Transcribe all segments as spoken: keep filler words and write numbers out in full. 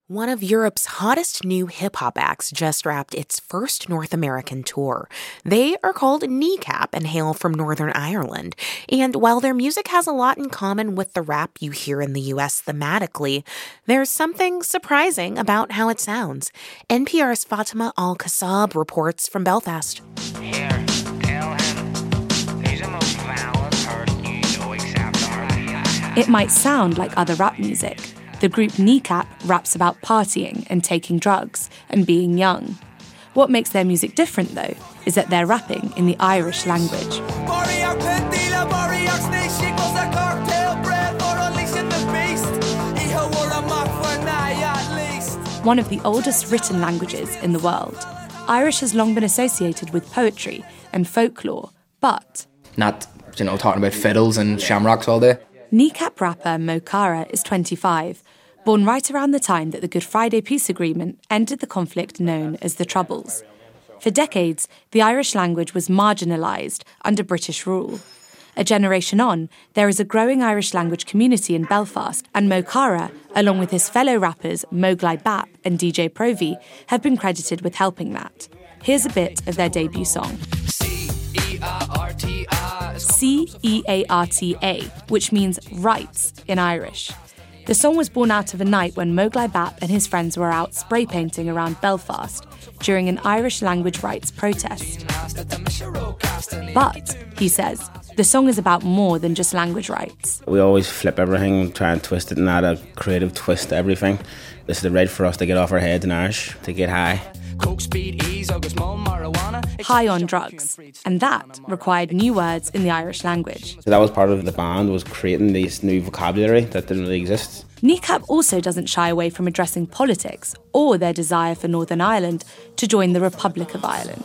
One of Europe's hottest new hip-hop acts just wrapped its first North American tour. They are called Kneecap and hail from Northern Ireland. And while their music has a lot in common with the rap you hear in the U S thematically, there's something surprising about how it sounds. N P R's Fatima Al-Kassab reports from Belfast. Here, tell him he's the most violent person you know except our... It might sound like other rap music. The group Kneecap raps about partying and taking drugs and being young. What makes their music different, though, is that they're rapping in the Irish language. One of the oldest written languages in the world, Irish has long been associated with poetry and folklore, but... Not, you know, talking about fiddles and shamrocks all day. Kneecap rapper Mo Cara is twenty-five, born right around the time that the Good Friday Peace Agreement ended the conflict known as the Troubles. For decades, the Irish language was marginalised under British rule. A generation on, there is a growing Irish language community in Belfast, and Mo Cara, along with his fellow rappers Mogli Bap and D J Provi, have been credited with helping that. Here's a bit of their debut song. C E A R T A, C E A R T A, which means rights in Irish. The song was born out of a night when Mogli Bap and his friends were out spray painting around Belfast during an Irish language rights protest. But, he says, the song is about more than just language rights. We always flip everything and try and twist it and add a creative twist to everything. This is the right for us to get off our heads in Irish, to get high. High on drugs, and that required new words in the Irish language. So that was part of the band, was creating this new vocabulary that didn't really exist. Kneecap also doesn't shy away from addressing politics or their desire for Northern Ireland to join the Republic of Ireland.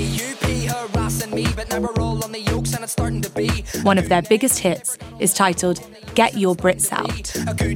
One of their biggest hits is titled Get Your Brits Out.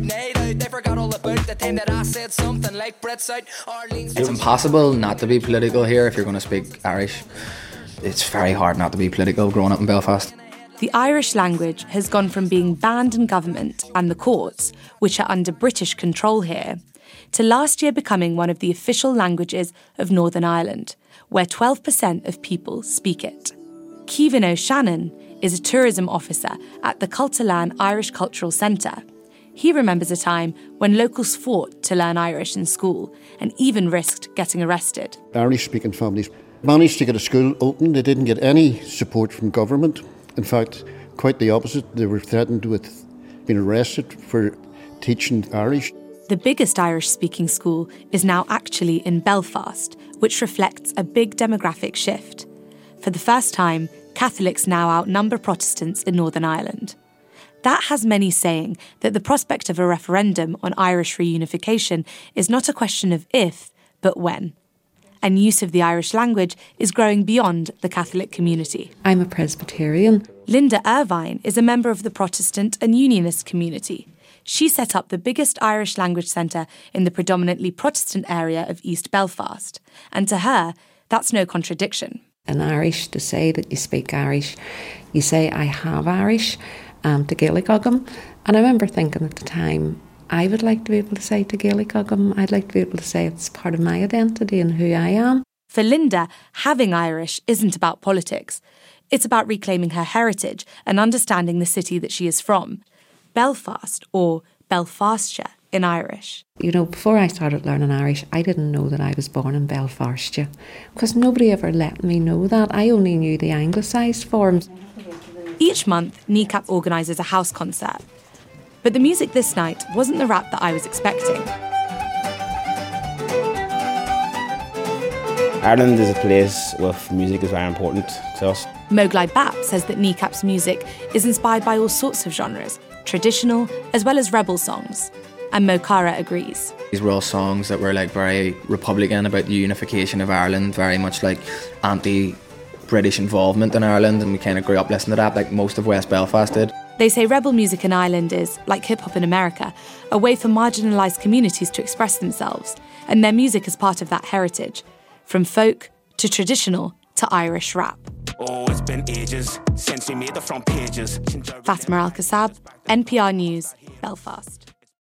It's impossible not to be political here if you're going to speak Irish. It's very hard not to be political growing up in Belfast. The Irish language has gone from being banned in government and the courts, which are under British control here, to last year becoming one of the official languages of Northern Ireland, where twelve percent of people speak it. Kevin O'Shannon is a tourism officer at the Cultalan Irish Cultural Centre. He remembers a time when locals fought to learn Irish in school and even risked getting arrested. Irish-speaking families managed to get a school open. They didn't get any support from government. In fact, quite the opposite. They were threatened with being arrested for teaching Irish. The biggest Irish-speaking school is now actually in Belfast, which reflects a big demographic shift. For the first time, Catholics now outnumber Protestants in Northern Ireland. That has many saying that the prospect of a referendum on Irish reunification is not a question of if, but when. And use of the Irish language is growing beyond the Catholic community. I'm a Presbyterian. Linda Irvine is a member of the Protestant and Unionist community. She set up the biggest Irish language centre in the predominantly Protestant area of East Belfast. And to her, that's no contradiction. In Irish, to say that you speak Irish, you say, I have Irish, um, to Gaelic Ogam. And I remember thinking at the time, I would like to be able to say to Gaelic Ogam, I'd like to be able to say it's part of my identity and who I am. For Linda, having Irish isn't about politics. It's about reclaiming her heritage and understanding the city that she is from. Belfast, or Belfastshire in Irish. You know, before I started learning Irish, I didn't know that I was born in Belfastshire, because nobody ever let me know that. I only knew the anglicised forms. Each month, Kneecap organises a house concert. But the music this night wasn't the rap that I was expecting. Ireland is a place with music is very important to us. Mogli Bap says that Kneecap's music is inspired by all sorts of genres, traditional as well as rebel songs. And Mo Cara agrees. These were all songs that were like very Republican about the unification of Ireland, very much like anti-British involvement in Ireland, and we kind of grew up listening to that like most of West Belfast did. They say rebel music in Ireland is, like hip-hop in America, a way for marginalised communities to express themselves, and their music is part of that heritage, from folk to traditional to Irish rap. Oh, it's been ages since we made the front pages. Fatima Al-Kassab, N P R News, Belfast.